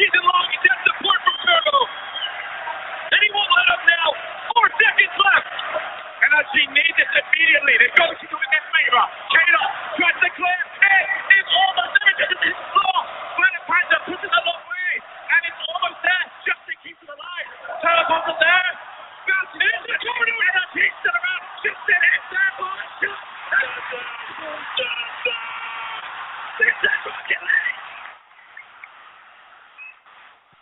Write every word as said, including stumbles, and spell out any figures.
season long. He gets support from Turbo. And he won't let up now. Four seconds left. And as he needs it immediately, they go to doing their favor. Kato tries to clear. It is almost there. It's slow. Valentine puts it a long way. And it's almost there. Just to keep it alive. Turbo's there. Bounces in the corner.